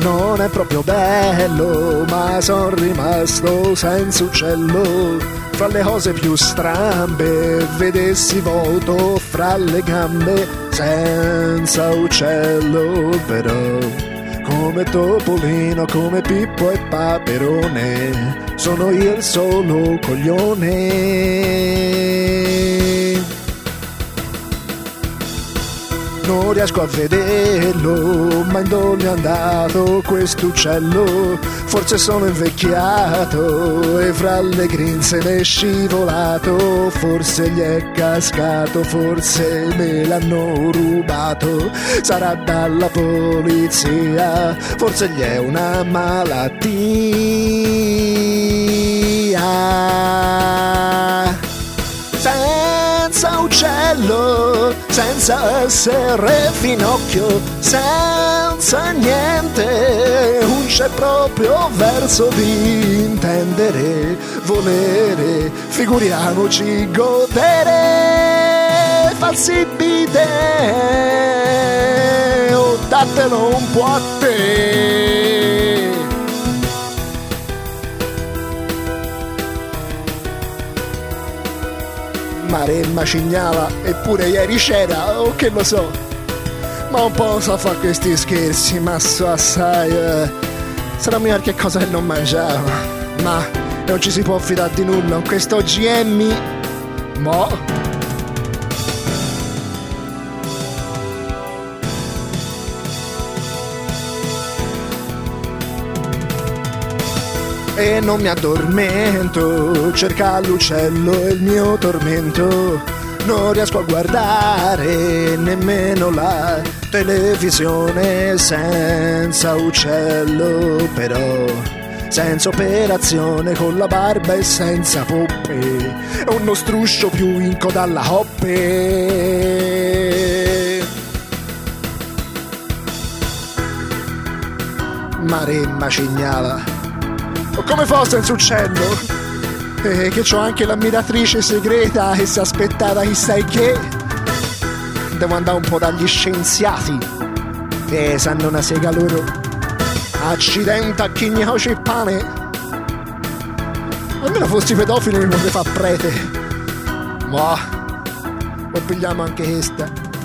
non è proprio bello, ma son rimasto senza uccello. Fra le cose più strambe, vedessi vuoto fra le gambe, senza uccello però. Come Topolino, come Pippo e Paperone, sono io il solo coglione. Non riesco a vederlo, ma in dove è andato quest'uccello? Forse sono invecchiato e fra le grinze m'è scivolato. Forse gli è cascato, forse me l'hanno rubato. Sarà dalla polizia, forse gli è una malattia. Senza uccello, senza essere finocchio, senza niente, non c'è proprio verso di intendere, volere, figuriamoci godere, falsi bidè, o datelo un po' a te. Maremma cignala, eppure ieri c'era, o che lo so. Ma un po' so fa questi scherzi, ma so assai. Sarà mica qualche cosa che non mangiava. Ma non ci si può fidare di nulla con questo OGM. Mo'. E non mi addormento, cerca l'uccello è il mio tormento. Non riesco a guardare nemmeno la televisione senza uccello, però senza operazione, con la barba e senza poppe, è uno struscio più in coda alla hoppe. Maremma cignala, o come fosse senza uccello, che c'ho anche l'ammiratrice segreta e si aspettava chissà che. Devo andare un po' dagli scienziati, che sanno una sega loro. Accidente a chi ne cuoce il pane. Almeno fossi pedofilo non mi fa prete. Ma, o pigliamo anche questa.